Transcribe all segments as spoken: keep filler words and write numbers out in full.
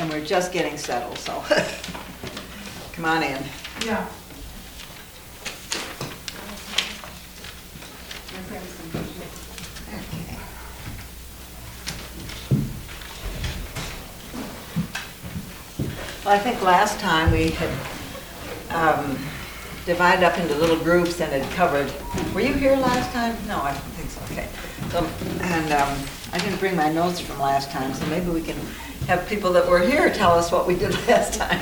and we're just getting settled, so come on in. Yeah. Okay. Well, I think last time we had um, divided up into little groups and had covered, were you here last time? No, I don't think so, okay. So, and um, I didn't bring my notes from last time, so maybe we can have people that were here tell us what we did last time.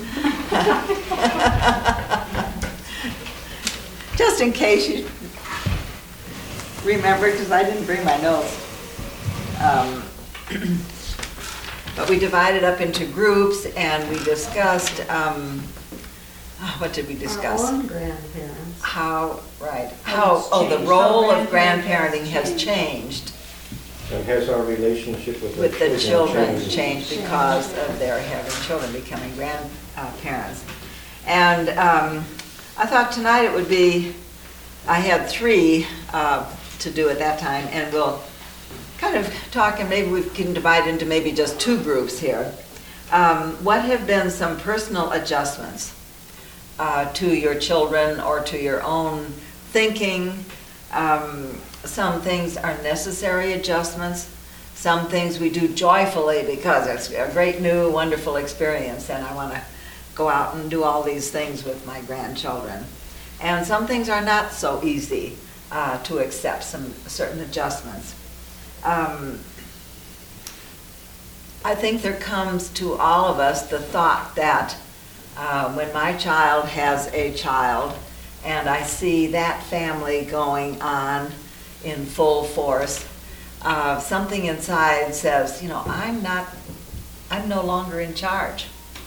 Just in case you remember, because I didn't bring my notes. Um, But we divided up into groups and we discussed, um, oh, what did we discuss? Our own grandparents. How, right, How how, it's oh, the changed. role How of grandparenting grandparenting has has changed And has our relationship with our with the children changed? changed because of their having children, becoming grandparents. And um, I thought tonight it would be, I had three uh, to do at that time, and we'll kind of talk, and maybe we can divide into maybe just two groups here. Um, what have been some personal adjustments uh, to your children or to your own thinking? Um, some things are necessary adjustments. Some things we do joyfully because it's a great new wonderful experience and I want to go out and do all these things with my grandchildren. And some things are not so easy uh, to accept, some certain adjustments. Um, I think there comes to all of us the thought that uh, when my child has a child and I see that family going on in full force, uh, something inside says, you know, I'm not, I'm no longer in charge.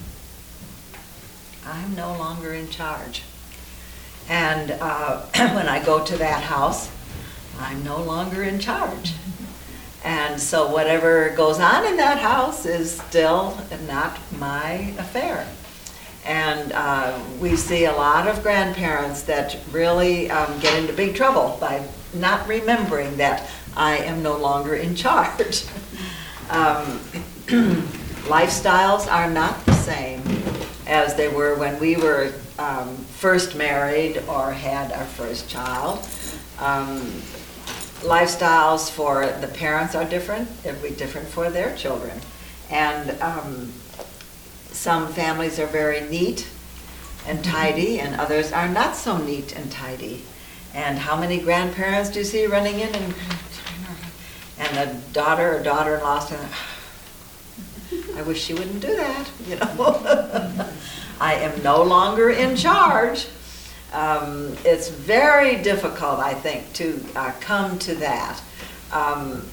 I'm no longer in charge. And uh, when I go to that house, I'm no longer in charge. And so whatever goes on in that house is still not my affair. And uh, we see a lot of grandparents that really um, get into big trouble by not remembering that I am no longer in charge. um, lifestyles are not the same as they were when we were um, first married or had our first child. Um, Lifestyles for the parents are different. It'll be different for their children. And um, some families are very neat and tidy, and others are not so neat and tidy. And how many grandparents do you see running in and and the daughter or daughter-in-law saying, I wish she wouldn't do that, you know. I am no longer in charge. Um, it's very difficult, I think, to uh, come to that. Um,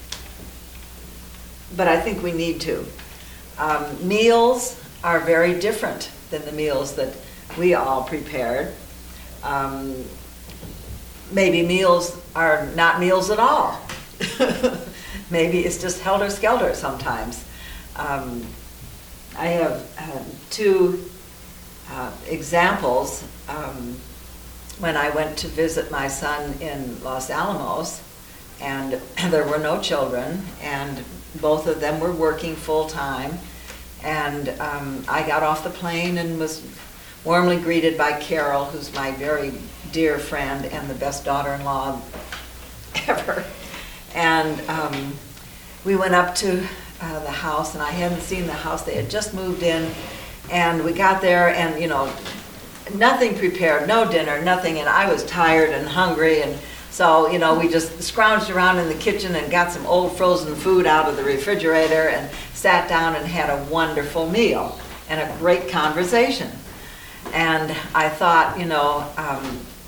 but I think we need to. Um, meals are very different than the meals that we all prepared. Um, maybe meals are not meals at all. Maybe it's just helter-skelter sometimes. Um, I have uh, two Uh, examples. Um, when I went to visit my son in Los Alamos, and there were no children, and both of them were working full-time, and um, I got off the plane and was warmly greeted by Carol, who's my very dear friend and the best daughter-in-law ever. And um, we went up to uh, the house, and I hadn't seen the house. They had just moved in. And we got there and, you know, nothing prepared, no dinner, nothing. And I was tired and hungry. And so, you know, we just scrounged around in the kitchen and got some old frozen food out of the refrigerator and sat down and had a wonderful meal and a great conversation. And I thought, you know, um,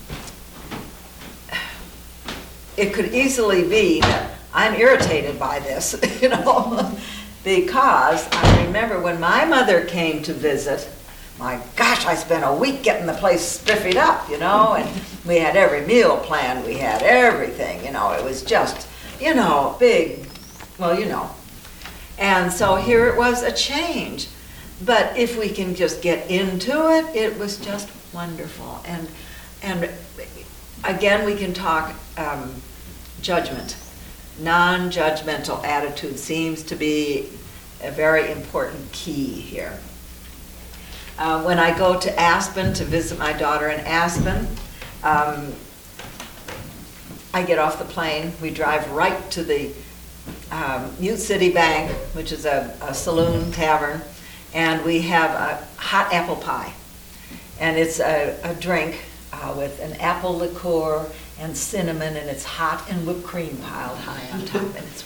it could easily be that I'm irritated by this, you know. Because I remember when my mother came to visit, my gosh, I spent a week getting the place spiffied up, you know, and we had every meal planned, we had everything, you know, it was just, you know, big, well, you know. And so here it was, a change. But if we can just get into it, it was just wonderful. And, and again, we can talk um, judgment. Non-judgmental attitude seems to be a very important key here. Uh, when I go to Aspen to visit my daughter in Aspen, um, I get off the plane, we drive right to the um, Ute City Bank, which is a, a saloon tavern, and we have a hot apple pie. And it's a, a drink uh, with an apple liqueur and cinnamon, and it's hot and whipped cream piled high on top, and it's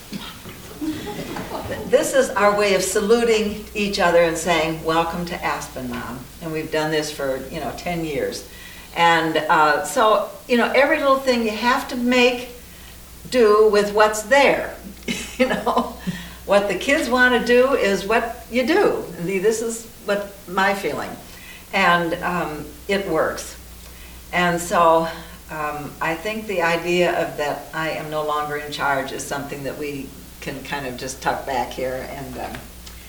This is our way of saluting each other and saying, welcome to Aspen, Mom. And we've done this for, you know, ten years. And uh, so, you know, every little thing you have to make do with what's there. You know, what the kids want to do is what you do. This is what my feeling. And um, it works. And so um, I think the idea of that I am no longer in charge is something that we can kind of just tuck back here. And um,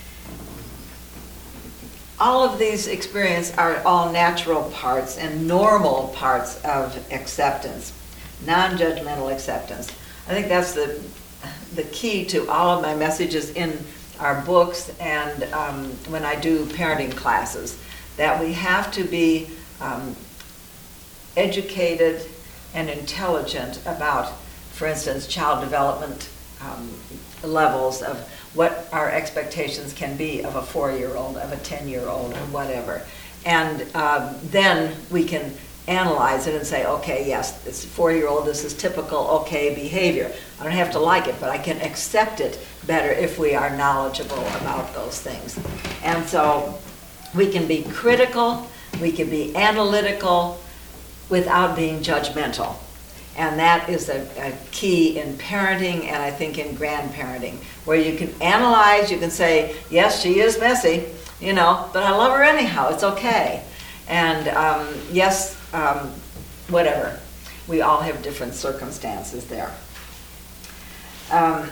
all of these experiences are all natural parts and normal parts of acceptance, non-judgmental acceptance. I think that's the the key to all of my messages in our books and um, when I do parenting classes, that we have to be um, educated and intelligent about, for instance, child development um, levels of what our expectations can be of a four-year-old, of a ten-year-old, or whatever. And um, then we can analyze it and say, okay, yes, this four-year-old, this is typical okay behavior. I don't have to like it, but I can accept it better if we are knowledgeable about those things. And so we can be critical, we can be analytical without being judgmental. And that is a, a key in parenting and I think in grandparenting, where you can analyze, you can say, yes, she is messy, you know, but I love her anyhow, it's okay. And um, yes, um, whatever. We all have different circumstances there. Um,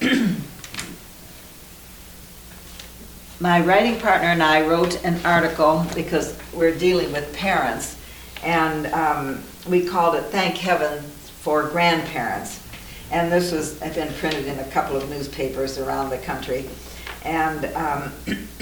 my writing partner and I wrote an article because we're dealing with parents, and um, we called it Thank Heaven for Grandparents. And this was, had been printed in a couple of newspapers around the country. And um,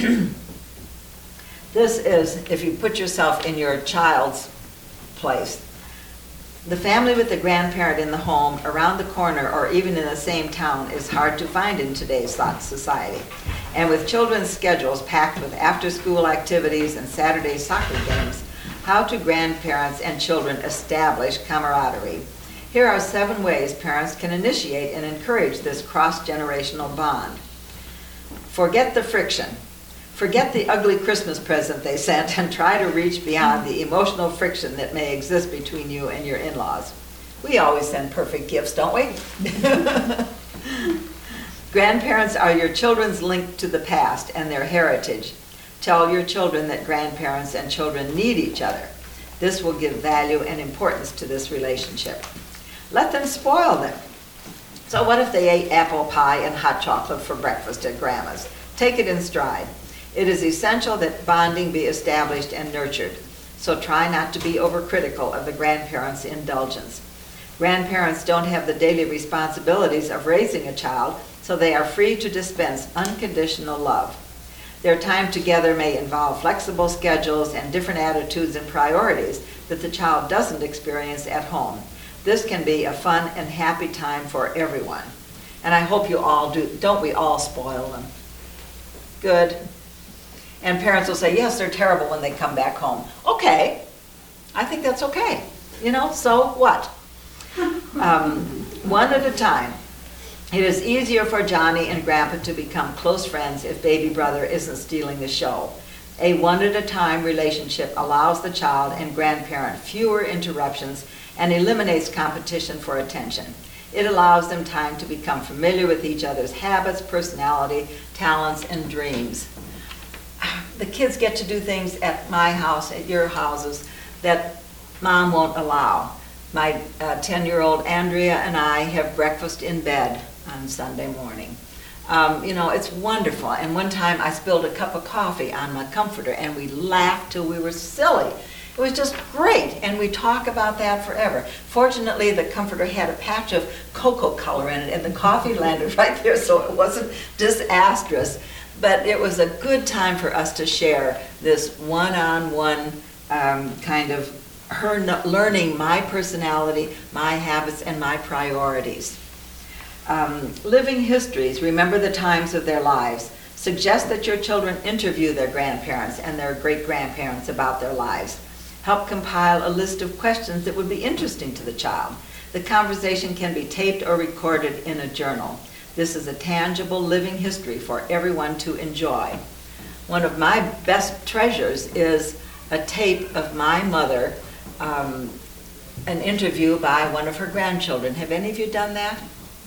this is, if you put yourself in your child's place, the family with a grandparent in the home, around the corner, or even in the same town is hard to find in today's society. And with children's schedules packed with after-school activities and Saturday soccer games, how do grandparents and children establish camaraderie? Here are seven ways parents can initiate and encourage this cross-generational bond. Forget the friction. Forget the ugly Christmas present they sent and try to reach beyond the emotional friction that may exist between you and your in-laws. We always send perfect gifts, don't we? Grandparents are your children's link to the past and their heritage. Tell your children that grandparents and children need each other. This will give value and importance to this relationship. Let them spoil them. So what if they ate apple pie and hot chocolate for breakfast at Grandma's? Take it in stride. It is essential that bonding be established and nurtured, so try not to be overcritical of the grandparents' indulgence. Grandparents don't have the daily responsibilities of raising a child, so they are free to dispense unconditional love. Their time together may involve flexible schedules and different attitudes and priorities that the child doesn't experience at home. This can be a fun and happy time for everyone. And I hope you all do. Don't we all spoil them? Good. And parents will say, yes, they're terrible when they come back home. Okay, I think that's okay. You know, so what? Um, one at a time. It is easier for Johnny and Grandpa to become close friends if baby brother isn't stealing the show. A one at a time relationship allows the child and grandparent fewer interruptions and eliminates competition for attention. It allows them time to become familiar with each other's habits, personality, talents, and dreams. The kids get to do things at my house, at your houses, that Mom won't allow. My uh, ten-year-old Andrea and I have breakfast in bed on Sunday morning. Um, you know, it's wonderful. And one time I spilled a cup of coffee on my comforter and we laughed till we were silly. It was just great, and we talk about that forever. Fortunately, the comforter had a patch of cocoa color in it, and the coffee landed right there, so it wasn't disastrous. But it was a good time for us to share this one-on-one um, kind of her no- learning my personality, my habits, and my priorities. Um, living histories, remember the times of their lives. Suggest that your children interview their grandparents and their great-grandparents about their lives. Help compile a list of questions that would be interesting to the child. The conversation can be taped or recorded in a journal. This is a tangible living history for everyone to enjoy. One of my best treasures is a tape of my mother, um, an interview by one of her grandchildren. Have any of you done that?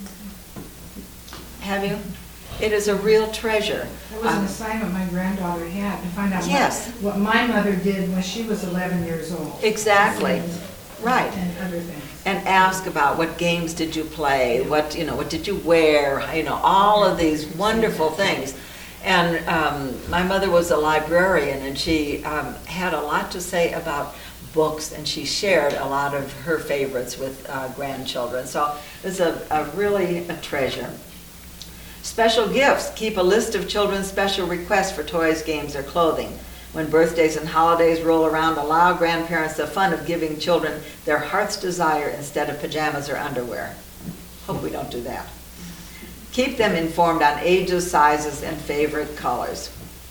Have you? It is a real treasure. That was an Um, assignment my granddaughter had, to find out Yes. what, what my mother did when she was eleven years old. Exactly. And- Right. And other things. And ask about what games did you play, what, you know, what did you wear, you know, all of these wonderful things. And um, my mother was a librarian, and she um, had a lot to say about books, and she shared a lot of her favorites with uh, grandchildren. So it's a, a really a treasure. Special gifts. Keep a list of children's special requests for toys, games, or clothing. When birthdays and holidays roll around, allow grandparents the fun of giving children their heart's desire instead of pajamas or underwear. Hope we don't do that. Keep them informed on ages, sizes, and favorite colors.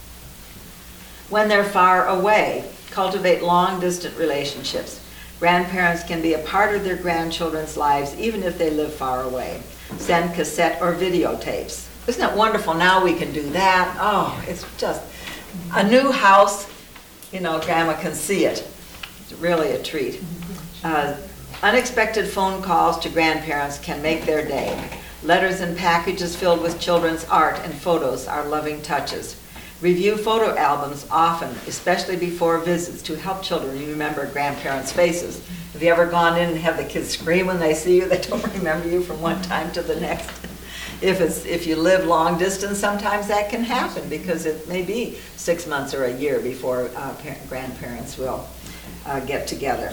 When they're far away, cultivate long-distance relationships. Grandparents can be a part of their grandchildren's lives even if they live far away. Send cassette or videotapes. Isn't it wonderful now we can do that? Oh, it's just a new house, you know, Grandma can see it. It's really a treat. Uh, unexpected phone calls to grandparents can make their day. Letters and packages filled with children's art and photos are loving touches. Review photo albums often, especially before visits, to help children remember grandparents' faces. Have you ever gone in and have the kids scream when they see you? They don't remember you from one time to the next. If it's if you live long distance, sometimes that can happen because it may be six months or a year before uh, parent, grandparents will uh, get together.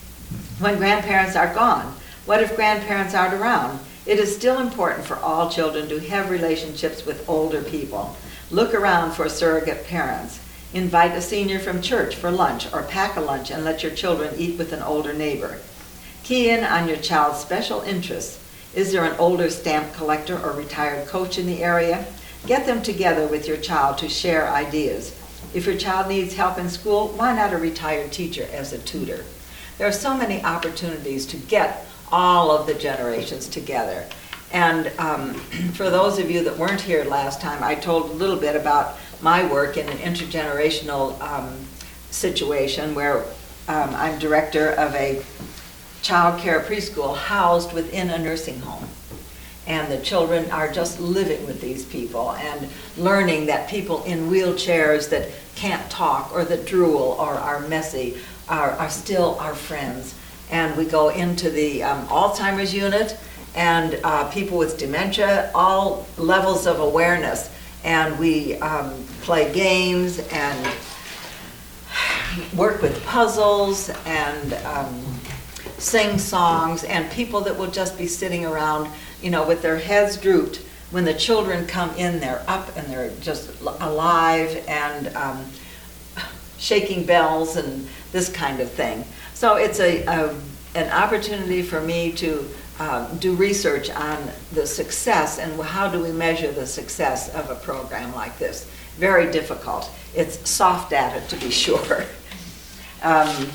When grandparents are gone, what if grandparents aren't around? It is still important for all children to have relationships with older people. Look around for surrogate parents. Invite a senior from church for lunch or pack a lunch and let your children eat with an older neighbor. Key in on your child's special interests. Is there an older stamp collector or retired coach in the area? Get them together with your child to share ideas. If your child needs help in school, why not a retired teacher as a tutor? There are so many opportunities to get all of the generations together. And um, for those of you that weren't here last time, I told a little bit about my work in an intergenerational um, situation where um, I'm director of a child care preschool housed within a nursing home. And the children are just living with these people and learning that people in wheelchairs that can't talk or that drool or are messy are, are still our friends. And we go into the um, Alzheimer's unit and uh, people with dementia, all levels of awareness. And we um, play games and work with puzzles and um, sing songs, and people that will just be sitting around, you know, with their heads drooped. When the children come in, they're up and they're just alive and um, shaking bells and this kind of thing. So it's a, a an opportunity for me to um, do research on the success and how do we measure the success of a program like this. Very difficult. It's soft data, to be sure. Um,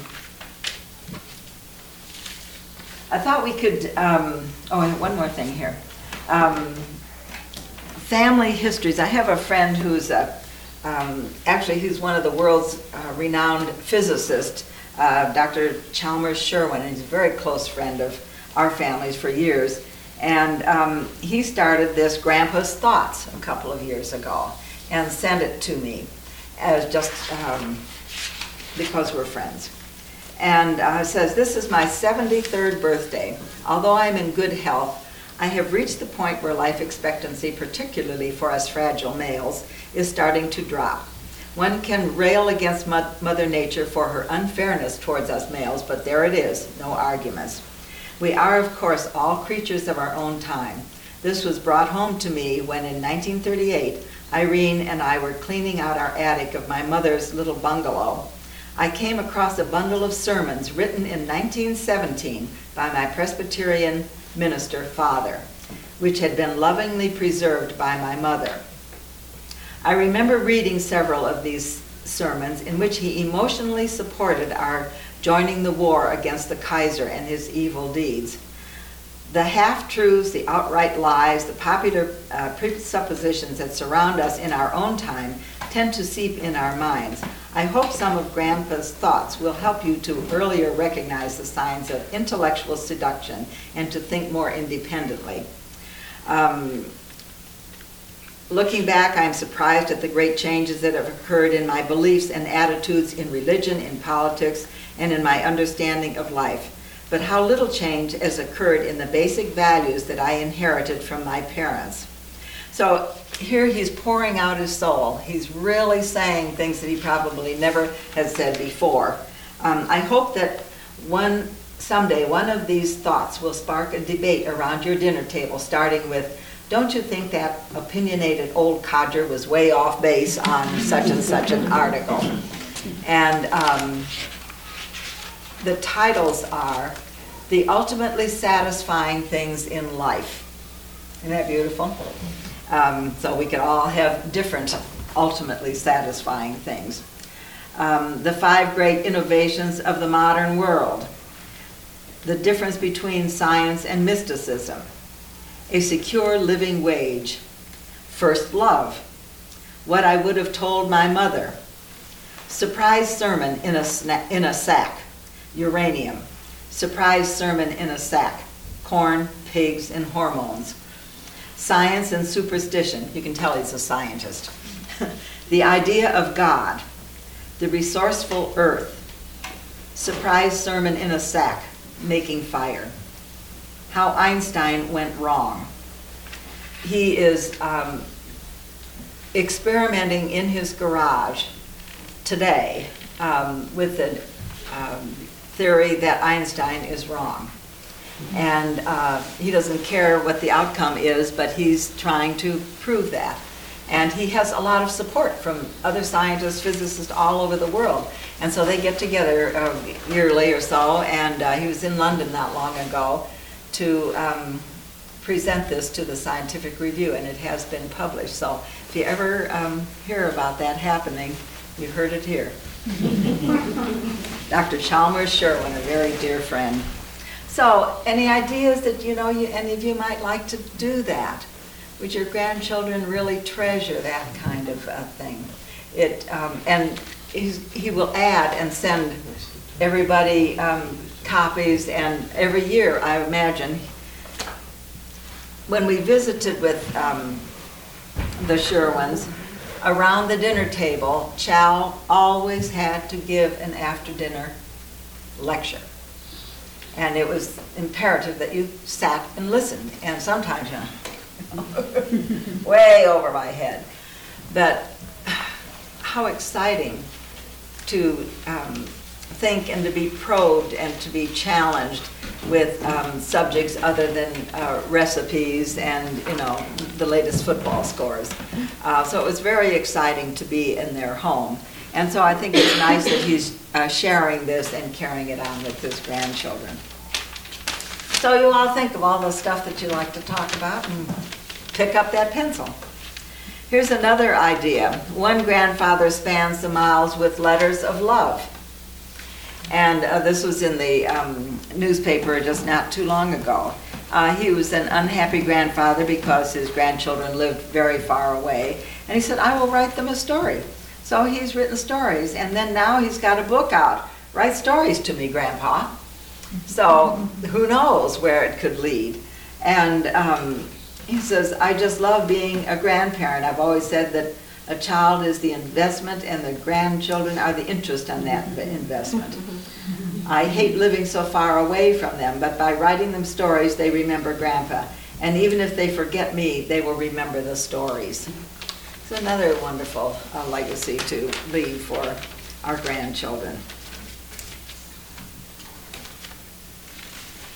I thought we could, um, oh, and one more thing here. Um, family histories. I have a friend who's a, um, actually he's one of the world's uh, renowned physicists, uh, Doctor Chalmers Sherwin, and he's a very close friend of our families for years. And um, he started this Grandpa's Thoughts a couple of years ago and sent it to me as just um, because we're friends. And uh, says, this is my seventy-third birthday. Although I'm in good health, I have reached the point where life expectancy, particularly for us fragile males, is starting to drop. One can rail against mo- Mother Nature for her unfairness towards us males, but there it is, no arguments. We are, of course, all creatures of our own time. This was brought home to me when in nineteen thirty-eight, Irene and I were cleaning out our attic of my mother's little bungalow. I came across a bundle of sermons written in nineteen seventeen by my Presbyterian minister father, which had been lovingly preserved by my mother. I remember reading several of these sermons in which he emotionally supported our joining the war against the Kaiser and his evil deeds. The half-truths, the outright lies, the popular uh, presuppositions that surround us in our own time tend to seep in our minds. I hope some of Grandpa's thoughts will help you to earlier recognize the signs of intellectual seduction and to think more independently. Um, looking back, I'm surprised at the great changes that have occurred in my beliefs and attitudes in religion, in politics, and in my understanding of life. But how little change has occurred in the basic values that I inherited from my parents. So here he's pouring out his soul. He's really saying things that he probably never has said before. Um, I hope that one someday one of these thoughts will spark a debate around your dinner table, starting with, don't you think that opinionated old codger was way off base on such and such an article? And um, the titles are The Ultimately Satisfying Things in Life. Isn't that beautiful? Um, so we could all have different ultimately satisfying things. Um, the five great innovations of the modern world. The difference between science and mysticism. A secure living wage. First love. What I would have told my mother. Surprise sermon in a, sna- in a sack. Uranium. Surprise sermon in a sack. Corn, pigs, and hormones. Science and superstition. You can tell he's a scientist. The idea of God. The resourceful earth. Surprise sermon in a sack. Making fire. How Einstein went wrong. He is um, experimenting in his garage today um, with the um, theory that Einstein is wrong. And uh, he doesn't care what the outcome is, but he's trying to prove that. And he has a lot of support from other scientists, physicists all over the world. And so they get together uh, yearly or so, and uh, he was in London not long ago to um, present this to the Scientific Review, and it has been published. So if you ever um, hear about that happening, you heard it here. Doctor Chalmers Sherwin, a very dear friend. So any ideas that you know you, any of you might like to do that? Would your grandchildren really treasure that kind of uh, thing? It um, and he's, he will add and send everybody um, copies, and every year, I imagine, when we visited with um, the Sherwins, around the dinner table, Chal always had to give an after-dinner lecture. And it was imperative that you sat and listened, and sometimes, you know, way over my head. But how exciting to um, think and to be probed and to be challenged with um, subjects other than uh, recipes and, you know, the latest football scores. Uh, so it was very exciting to be in their home. And so I think it's nice that he's uh, sharing this and carrying it on with his grandchildren. So you all think of all the stuff that you like to talk about and pick up that pencil. Here's another idea. One grandfather spans the miles with letters of love. And uh, this was in the um, newspaper just not too long ago. Uh, he was an unhappy grandfather because his grandchildren lived very far away. And he said, I will write them a story. So he's written stories, and then now he's got a book out. Write stories to me, Grandpa. So who knows where it could lead. And um, he says, I just love being a grandparent. I've always said that a child is the investment and the grandchildren are the interest on that investment. I hate living so far away from them, but by writing them stories, they remember Grandpa. And even if they forget me, they will remember the stories. It's another wonderful uh, legacy to leave for our grandchildren.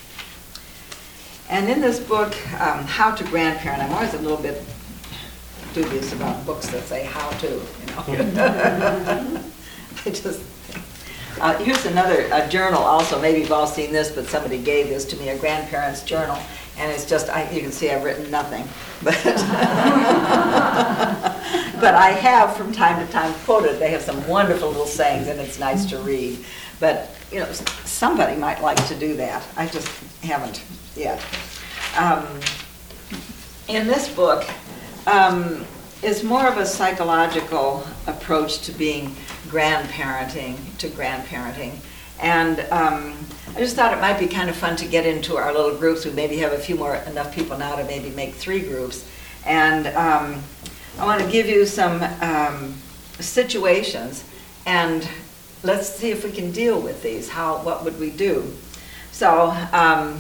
And in this book, um, How to Grandparent, I'm always a little bit dubious about books that say how to, you know. I just, uh, here's another a journal also, maybe you've all seen this, but somebody gave this to me, a grandparent's journal, and it's just, I, you can see I've written nothing, but, but I have from time to time quoted, they have some wonderful little sayings, and it's nice to read, but, you know, somebody might like to do that, I just haven't yet. Um, in this book, um, is more of a psychological approach to being grandparenting, to grandparenting. And um, I just thought it might be kind of fun to get into our little groups. We maybe have a few more, enough people now to maybe make three groups. And um, I want to give you some um, situations, and let's see if we can deal with these. How, what would we do? So, um,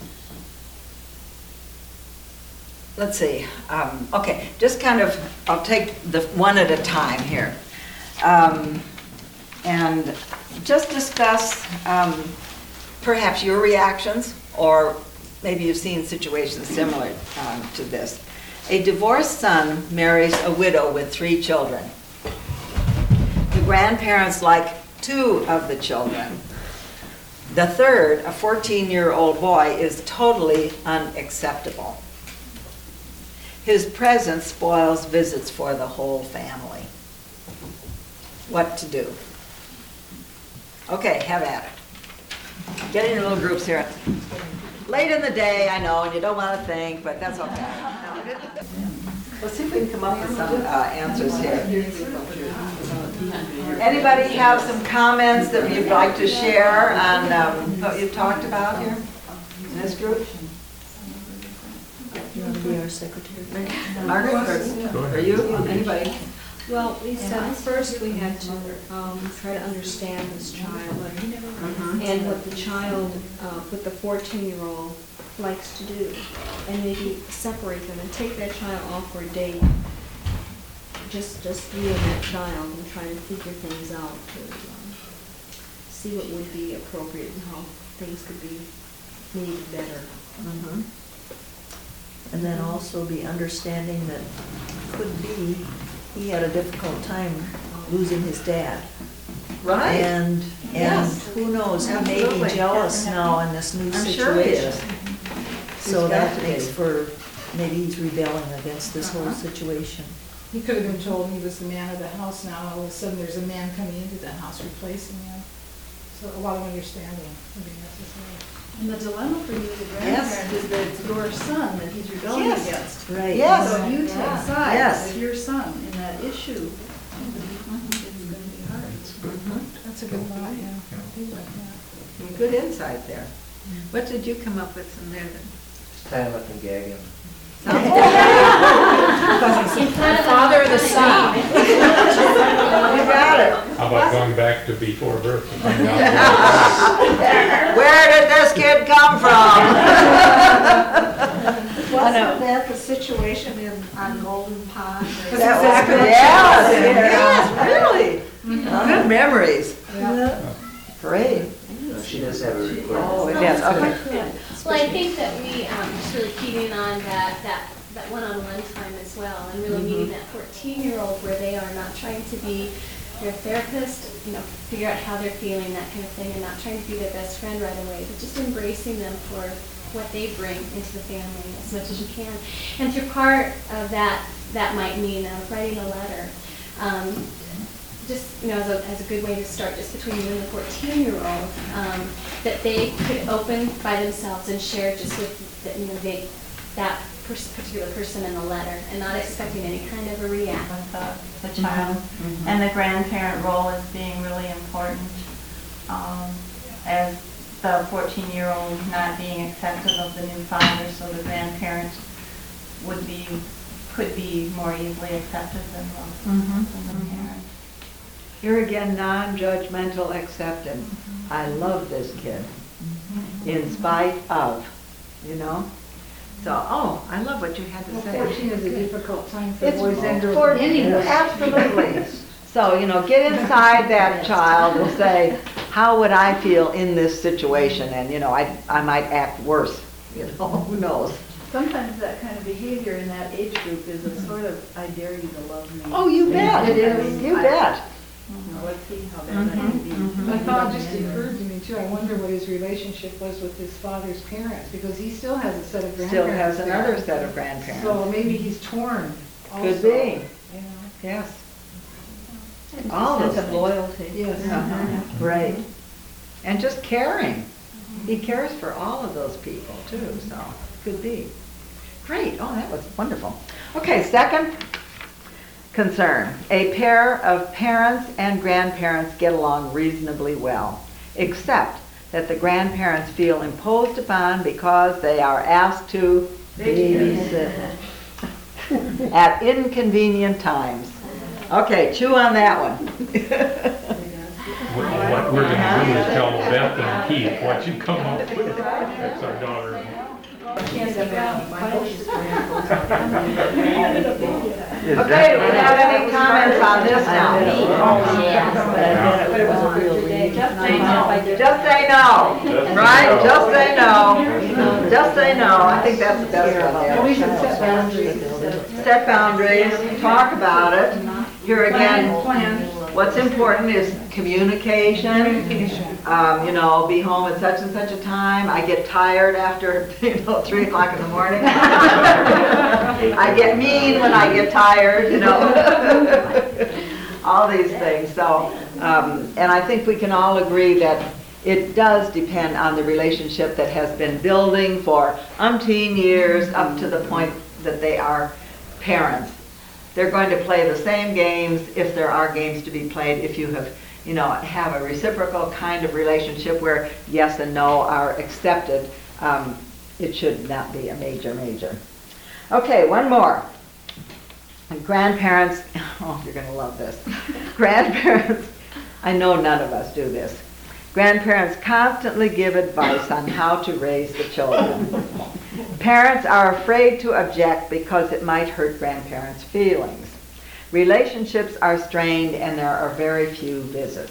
let's see. Um, okay, just kind of, I'll take the one at a time here. Um, and just discuss um, perhaps your reactions, or maybe you've seen situations similar um, to this. A divorced son marries a widow with three children. The grandparents like two of the children. The third, a fourteen-year-old boy, is totally unacceptable. His presence spoils visits for the whole family. What to do? Okay, have at it. Get in your little groups here. Late in the day, I know, and you don't want to think, but that's okay. Let's see if we can come up with some uh, answers here. Anybody have some comments that you'd like to share on um, what you've talked about here in this group? You want to be our secretary? Margaret, or, or you? Anybody? Well, Lisa, first we had to um, try to understand this child Mhm. and what the child, uh, what the fourteen-year-old likes to do, and maybe separate them and take that child off for a date. Just, just you and that child, and try to figure things out to um, see what would be appropriate and how things could be made better. Mhm. And then also be understanding that could be, he had a difficult time losing his dad. Right. And, and Yes. who knows, he may Absolutely. be jealous now in this new I'm sure he situation. is. So He's that got to makes be. for, maybe he's rebelling against this whole Uh-huh. situation. He could have been told he was the man of the house, now all of a sudden there's a man coming into that house replacing him. So a lot of understanding would be necessary. And the dilemma for you as a Yes. grandparent is that it's your son that he's rebelling Yes. against. Right. Yes. So if you take Yeah. sides Yes. with your son in that issue, it's going to be hard. That's a good thought, yeah. I do like that. Good insight there. What did you come up with from there then? Tie him up and gag him. The father or the son. You got it. How about going back to before birth and find out? Where did this kid come from? Wasn't that the situation in, on Golden Pond? That's exactly what Yes, she said. yes, really. Good memories. Yeah. Great. She does have a report. Oh, yes, okay. Well, I think that we um, just really keyed in on that, that, that one-on-one time as well, and really meeting that fourteen-year-old where they are not trying to be their therapist, you know, figure out how they're feeling, that kind of thing, and not trying to be their best friend right away, but just embracing them for what they bring into the family as much as you can. And through part of that, that might mean uh, writing a letter. Um, just, you know, as a, as a good way to start, just between you and the fourteen-year-old, um, that they could open by themselves and share just with, the, you know, they, that pers- particular person in the letter, and not expecting any kind of a reaction. With the, the child. And the grandparent role is being really important, um, as the fourteen-year-old not being accepting of the new father, so the grandparent would be, could be more easily accepted than the, Mhm. than the parent. Here again, non-judgmental acceptance. I love this kid, in spite of, you know? So, oh, I love what you had to Well, say. fourteen is a difficult time for It's boys and girls for- anyway. Absolutely. So, you know, get inside that child and say, how would I feel in this situation? And, you know, I, I might act worse, you know, who knows? Sometimes that kind of behavior in that age group is a sort of, I dare you to love me. Oh, you bet. It is. You bet. Now, let's see how that that can be. I thought it just occurred to me too, I wonder what his relationship was with his father's parents, because he still has a set of Still grandparents. has there. another set of grandparents. So maybe he's torn also. Could be, You know? yes. And All a sense those of things. loyalty. Yes. Uh-huh. Right. And just caring. He cares for all of those people too, so could be. Great, oh, that was wonderful. Okay, second concern. A pair of parents and grandparents get along reasonably well, except that the grandparents feel imposed upon because they are asked to babysit at inconvenient times. Okay, chew on that one. What what we're gonna do is tell Beth and Keith what you come up with. That's our daughter. Okay, do we have any comments on this now? Just say no, right? Just say no. Just say no. I think that's the best one Well, we should there. set boundaries. Set boundaries, talk about it. Here again, Plan. what's important is communication. Communication. Um, you know, be home at such and such a time. I get tired after, you know, three o'clock in the morning. I get mean when I get tired, you know. All these things. So, um, and I think we can all agree that it does depend on the relationship that has been building for umpteen years up to the point that they are parents. They're going to play the same games if there are games to be played, if you have, you know, have a reciprocal kind of relationship where yes and no are accepted. Um, it should not be a major, major. Okay, one more. Grandparents, oh, you're going to love this. Grandparents, I know none of us do this. Grandparents constantly give advice on how to raise the children. Parents are afraid to object because it might hurt grandparents' feelings. Relationships are strained and there are very few visits.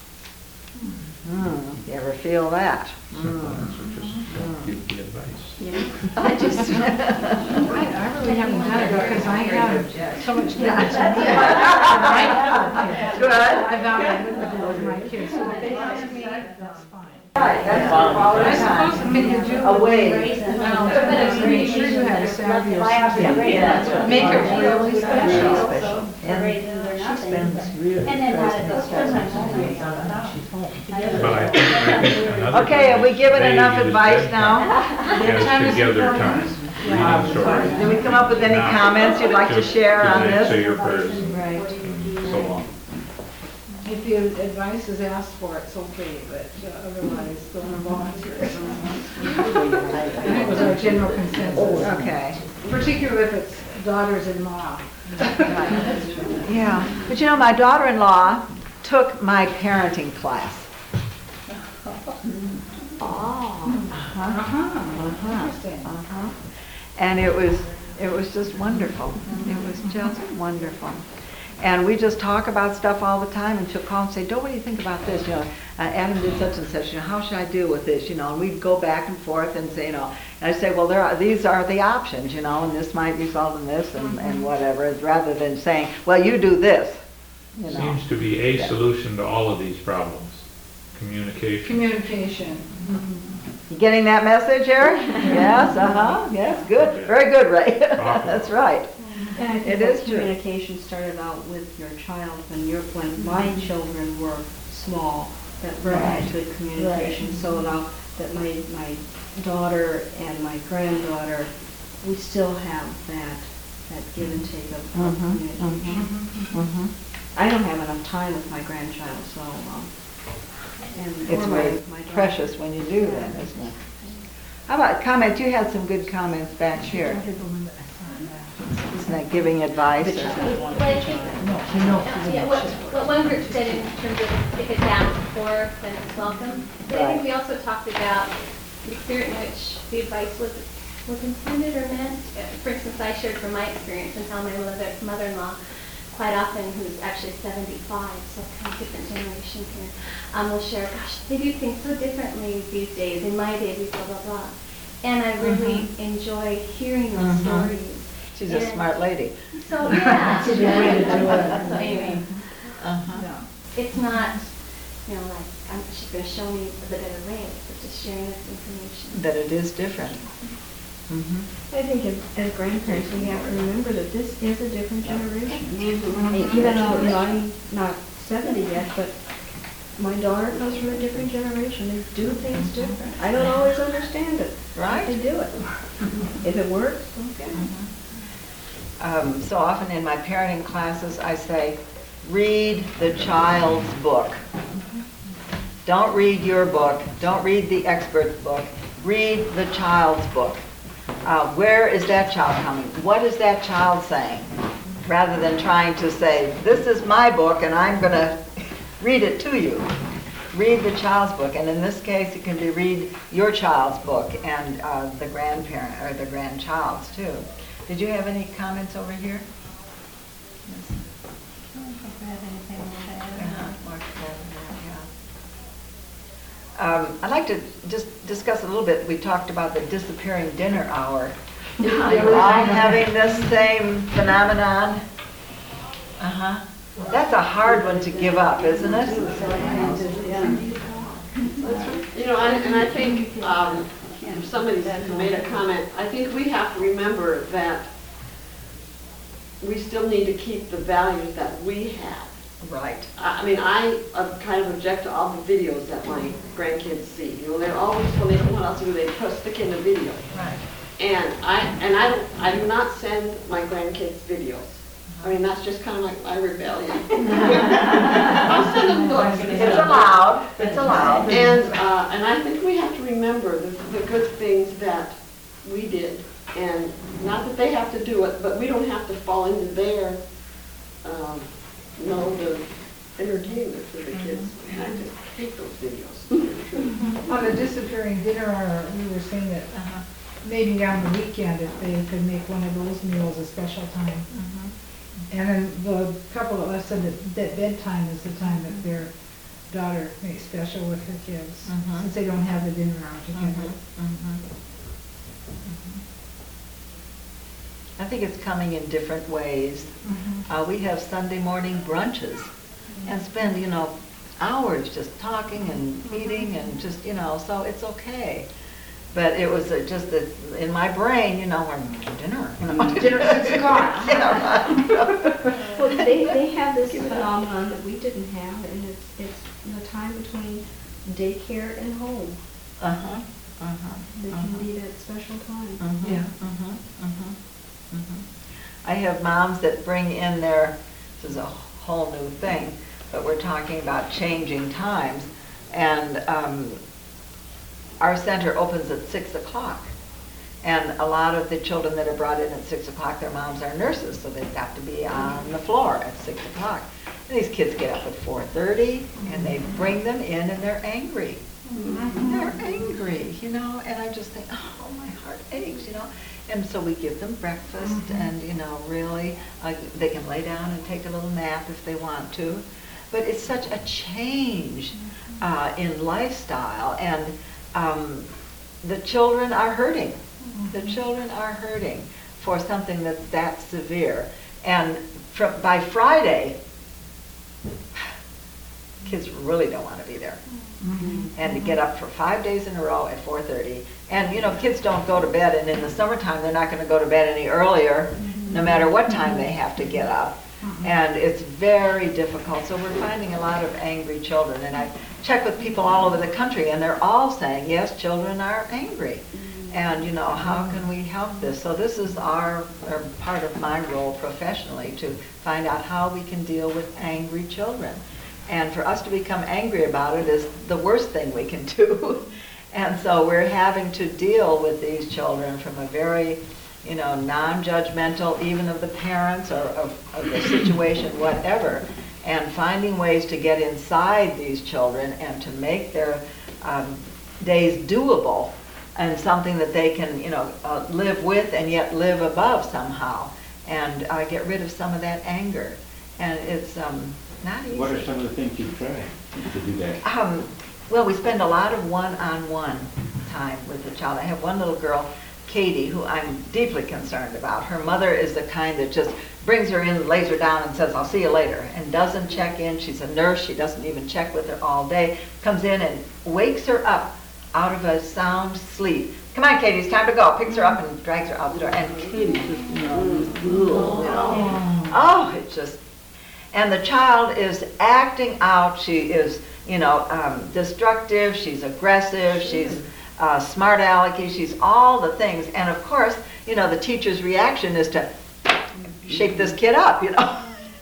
Mm, you ever feel that? Simple answer, just give the advice. I just, I I really haven't done it because I have so much difference in me. Good. I vow I wouldn't do it with my kids, so if they ask me, that's fine. Right, that's all the I suppose time. can you do? Away. Well, I'm sure you have a savvy or something. Make it really special. And she spends really And then how it goes present from time she's home. But I think, I think another Okay, have we given thing enough they use advice bedtime now? As together time, reading stories. Did we come up with any comments you'd like to Just- share just on Say this? your prayers Right. so long. If the advice is asked for, it's okay, but uh, otherwise, don't volunteer. I think it was our general consensus, Okay. particularly if it's daughters-in-law. Yeah, but you know, my daughter-in-law took my parenting class. Uh-huh, interesting. Uh-huh. And it was, it was just wonderful. It was just wonderful. And we just talk about stuff all the time, and she'll call and say, "Doe, what do you think about this? You know, uh, Adam did such and such, you know, how should I deal with this? You know, and we'd go back and forth and say, you know, and I'd say, well, there are, these are the options, you know, and this might result in this and, and whatever, rather than saying, well, you do this, you know. Seems to be a solution to all of these problems. Communication. Communication. You getting that message, Eric? Yes, uh-huh, yes, good, very good, Ray. That's right. and I It think is that true. communication started out with your child when your, when my children were small, that Right. led to communication. So now that my, my daughter and my granddaughter, we still have that, that give and take of of Mhm, communication. mhm. I don't have enough time with my grandchild, so, um, and, It's or my, very my daughter. precious when you do that, isn't it? How about comment, you had some good comments back here. Isn't that giving advice? or- Well, I think, yeah, what, what one group said in terms of if it's asked for, then it's welcome. But I Right. think we also talked about the spirit in which the advice was, was intended or meant. Uh, For instance, I shared from my experience and how my mother, mother-in-law, quite often, who's actually seventy-five, so kind of different generation here, um, will share, gosh, they do things so differently these days. In my day, we blah, blah, blah. and I really enjoy hearing those Mhm. stories. She's a And smart lady. So, yeah. She's a way to do it. That's what I mean. Uh-huh. It's not, you know, like, I'm, she's gonna show me the better way, but just sharing this information. That it is different. Mhm. I think as, as grandparents, we have to remember that this is a different generation. And even though, you know, I'm not seventy yet, but my daughter comes from a different generation. They do things different. I don't always understand it. Right. But they do it. If it works, okay. Um, so often in my parenting classes, I say, read the child's book. Don't read your book. Don't read the expert's book. Read the child's book. Uh, where is that child coming? What is that child saying? Rather than trying to say, this is my book and I'm going to read it to you. Read the child's book. And in this case, it can be read your child's book and uh, the grandparent or the grandchild's too. Did you have any comments over here? Um, I'd like to just discuss a little bit, we talked about the disappearing dinner hour. Are you all having this same phenomenon? Uh-huh. That's a hard one to give up, isn't it? You know, and and I think, um, somebody made a comment, I think we have to remember that we still need to keep the values that we have. Right. I I mean, I uh, kind of object to all the videos that my grandkids see. You know, they're always, when they don't know what else to do, they put, stick in the video. Right. And I, and I, don't- I do not send my grandkids videos. I mean, that's just kind of like my rebellion. I'll send them books. It's allowed, it's allowed. And, uh, and I think we have to remember the, the good things that we did. And not that they have to do it, but we don't have to fall into their, um, no, the entertainment for the kids. And I just hate those videos. On the disappearing dinner hour, we were saying that Uh-huh. maybe on the weekend, if they could make one of those meals a special time. Mhm. And then the couple of us said that that bedtime is the time that their daughter makes special with her kids, Mhm. since they don't have the dinner hour together. Mhm. I think it's coming in different ways. Uh, we have Sunday morning brunches and spend, you know, hours just talking and eating and just, you know, so it's okay. But it was uh, just that in my brain, you know, we're dinner. You know, Dinner at six o'clock. Well, they, they have this phenomenon that we didn't have, and it's, it's the time between daycare and home. Uh-huh, uh-huh. They uh-huh. can be that special time. Mhm, Yeah. mhm, mhm, mhm. I have moms that bring in their, this is a whole new thing, but we're talking about changing times. And um, our center opens at six o'clock. And a lot of the children that are brought in at six o'clock, their moms are nurses, so they've got to be on the floor at six o'clock. And these kids get up at four thirty, and they bring them in, and they're angry. They're angry, you know, and I just think, oh, my heart aches, you know. And so we give them breakfast, and, you know, really, uh, they can lay down and take a little nap if they want to. But it's such a change uh, in lifestyle, and um, the children are hurting. The children are hurting for something that's that severe. And fr by Friday, kids really don't want to be there. And to get up for five days in a row at four thirty. And, you know, kids don't go to bed, and in the summertime, they're not going to go to bed any earlier, no matter what time they have to get up. And it's very difficult. So we're finding a lot of angry children. And I check with people all over the country, and they're all saying, yes, children are angry. And, you know, how can we help this? So this is our, or part of my role professionally, to find out how we can deal with angry children. And for us to become angry about it is the worst thing we can do. And so we're having to deal with these children from a very, you know, non-judgmental, even of the parents or of, of the situation, whatever, and finding ways to get inside these children and to make their um, days doable and something that they can, you know, uh, live with and yet live above somehow, and uh, get rid of some of that anger. And it's um, not easy. What are some of the things you've tried to do that? Um, well, we spend a lot of one-on-one time with the child. I have one little girl, Katie, who I'm deeply concerned about. Her mother is the kind that just brings her in, lays her down and says, I'll see you later, and doesn't check in. She's a nurse. She doesn't even check with her all day. Comes in and wakes her up out of a sound sleep. Come on, Katie, it's time to go. Picks her up and drags her out the door. And Katie just, you know, you know, oh, it just, and the child is acting out. She is, you know, um, destructive. She's aggressive. She's uh, smart alecky. She's all the things. And of course, you know, the teacher's reaction is to shake this kid up, you know.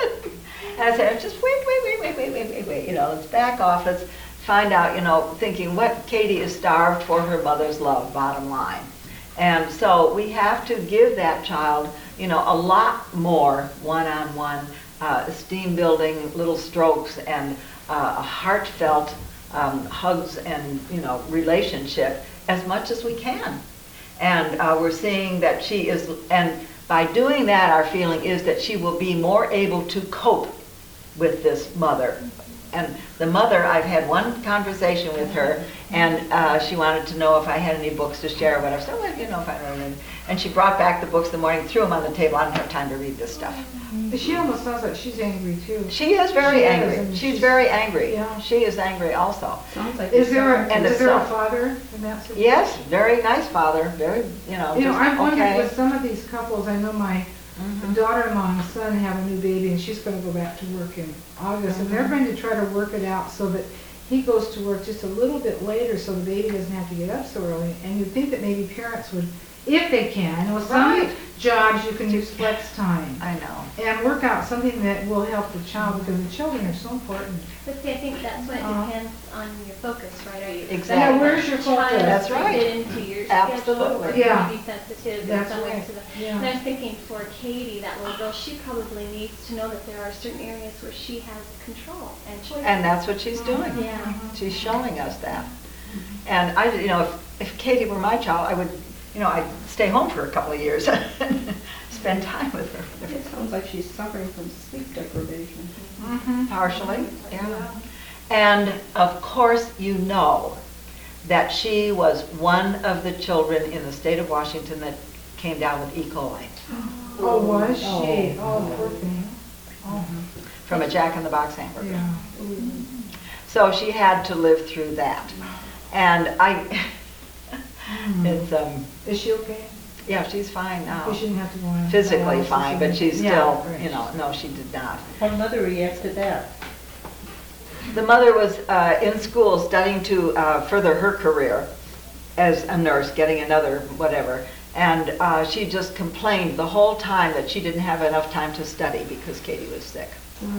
And I said, just wait, wait, wait, wait, wait, wait, wait, wait. You know, let's back off. Let's find out, you know, thinking what Katie is starved for her mother's love, bottom line. And so we have to give that child, you know, a lot more one-on-one uh, esteem-building little strokes and uh, a heartfelt um, hugs and, you know, relationship as much as we can. And uh, we're seeing that she is, and by doing that, our feeling is that she will be more able to cope with this mother. And the mother, I've had one conversation with her, and uh, she wanted to know if I had any books to share or whatever. So, well, you know, if I don't know. And she brought back the books in the morning, threw them on the table. I don't have time to read this stuff. But she almost sounds like she's angry too. She is very She is, angry. and She's, she's- very angry. Yeah. She is angry also. Sounds like. Is there, a- And is it's there a not- father in that situation? Yes, very nice father, very, you know, You know, just I've wondered okay. with some of these couples, I know my Mhm. daughter-in-law and son have a new baby, and she's gonna go back to work in August, and they're going to try to work it out so that he goes to work just a little bit later, so the baby doesn't have to get up so early. And you'd think that maybe parents would, if they can, I know some Right. jobs you can use flex time, I know. and work out something that will help the child, because the children are so important. But see, I think that's what Uh-huh. depends on your focus, right? Are you Exactly. Yeah, where's your trying focus? to That's fit right. it into your Absolutely. schedule, or Yeah. be sensitive in That's some ways right. to the. Yeah. And I was thinking for Katie, that little girl, she probably needs to know that there are certain areas where she has control and choice. And that's what she's doing. Yeah. She's showing us that. And I, you know, if, if Katie were my child, I would, you know, I'd stay home for a couple of years and spend time with her. It sounds like she's suffering from sleep deprivation. Partially, yeah. And of course, you know that she was one of the children in the state of Washington that came down with E. coli Oh, was she? Oh, poor thing. Oh, from a Jack in the Box hamburger. yeah. So she had to live through that. And I, it's, um, Is she okay? yeah, she's fine now. We shouldn't have to go on. Physically fine, but she's Yeah, still, right. you know, no, she did not. Her mother reacted to that. The mother was uh, in school studying to uh, further her career as a nurse, getting another whatever. And uh, she just complained the whole time that she didn't have enough time to study because Katie was sick.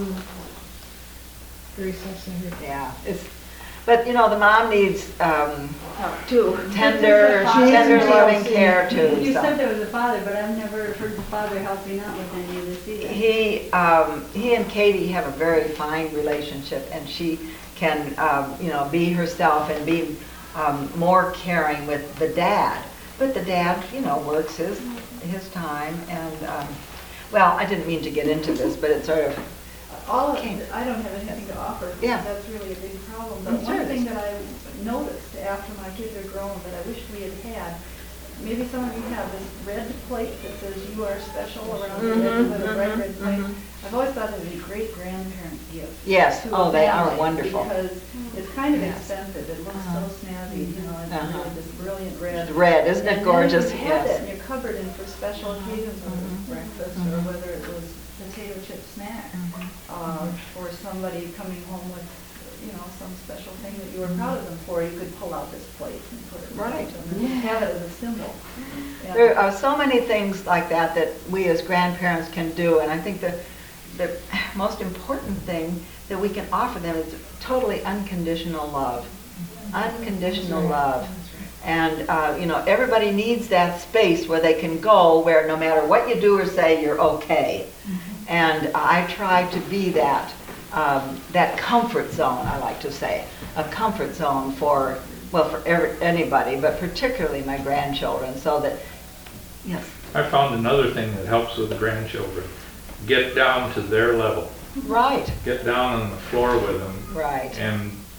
Very self-centered. Yeah, it's, but you know, the mom needs um, Too. tender, tender loving care too. You so. said there was a father, but I've never heard the father helping out with any of this either. He, um, he and Katie have a very fine relationship, and she can, um, you know, be herself and be um, more caring with the dad. But the dad, you know, works his, his time, and, um, well, I didn't mean to get into this, but it's sort of, All of Okay. it, I don't have anything to offer, Yeah. because that's really a big problem. But Mm, one sure it thing is. that I noticed after my kids are grown that I wish we had had, maybe some of you have this red plate that says you are special around the edge with a bright red plate. I've always thought it would be a great grandparent gift. Yes. to a Oh, they are family, wonderful. Because it's kind of Yes. expensive, it looks so snazzy, you know, it's Uh-huh. really this brilliant red. red, isn't it gorgeous? And then if you had Yes. that in your cupboard and for special occasions, whether it was breakfast or Mhm. whether it was potato chip snack, Mhm. uh, or somebody coming home with, you know, some special thing that you were proud of them for, you could pull out this plate and put it Right. right and have it as a symbol. And- There are so many things like that that we as grandparents can do, and I think the, the most important thing that we can offer them is totally unconditional love. Unconditional love. And, uh, you know, everybody needs that space where they can go where no matter what you do or say, you're okay. And I try to be that, um, that comfort zone, I like to say, a comfort zone for, well, for every, anybody, but particularly my grandchildren, so that, yes. I found another thing that helps with grandchildren. Get down to their level. Right, Get down on the floor with them right. and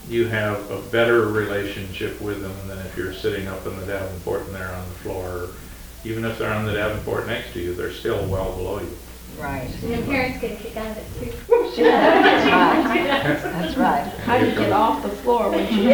you have a better relationship with them than if you're sitting up in the Davenport and they're on the floor. Even if they're on the Davenport next to you, they're still well below you. Right. And your parents get a kick out of it too. That's right. That's right. How do you get off the floor when you?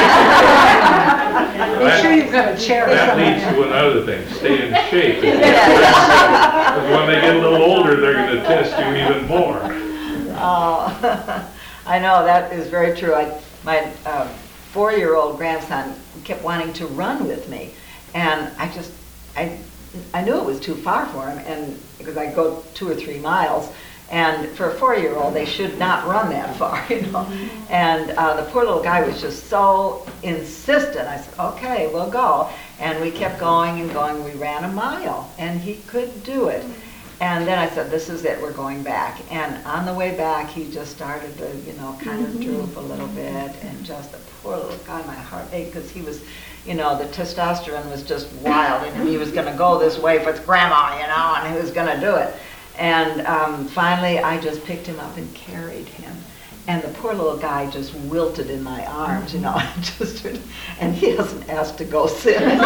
Make sure you've got a chair or That something. leads to another thing, stay in shape. Because when they get a little older, they're gonna test you even more. Oh, I know, that is very true. I, my um, four-year-old grandson kept wanting to run with me, and I just, I, I knew it was too far for him, and because I go two or three miles, and for a four-year-old, they should not run that far, you know. And uh, the poor little guy was just so insistent. I said, okay, we'll go. And we kept going and going. We ran a mile, and he couldn't do it. And then I said, this is it, we're going back. And on the way back, he just started to, you know, kind of droop a little bit, and just the poor little guy, my heart ached, because he was, you know, the testosterone was just wild, and he was going to go this way for his grandma, you know, and he was going to do it. And um, finally, I just picked him up and carried him. And the poor little guy just wilted in my arms, you know, just, and he doesn't ask to go sit. And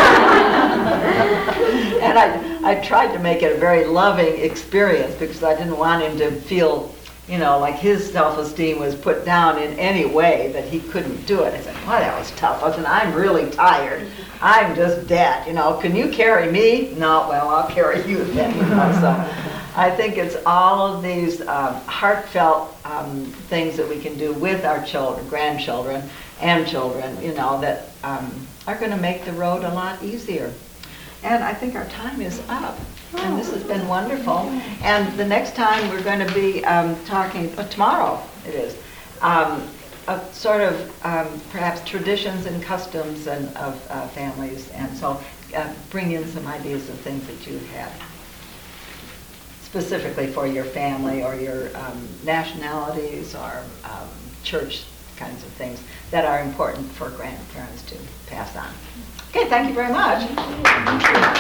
I, I tried to make it a very loving experience because I didn't want him to feel, you know, like his self-esteem was put down in any way that he couldn't do it. I said, well, that was tough. I said, I'm really tired. I'm just dead, you know. Can you carry me? No, well, I'll carry you then, you know. So I think it's all of these um, heartfelt um, things that we can do with our children, grandchildren, and children, you know, that um, are going to make the road a lot easier. And I think our time is up, and this has been wonderful. And the next time we're going to be um, talking, uh, tomorrow it is, um, of sort of um, perhaps traditions and customs and of uh, families, and so uh, bring in some ideas of things that you've had, specifically for your family or your um, nationalities or um, church kinds of things that are important for grandparents to pass on. Okay, thank you very much.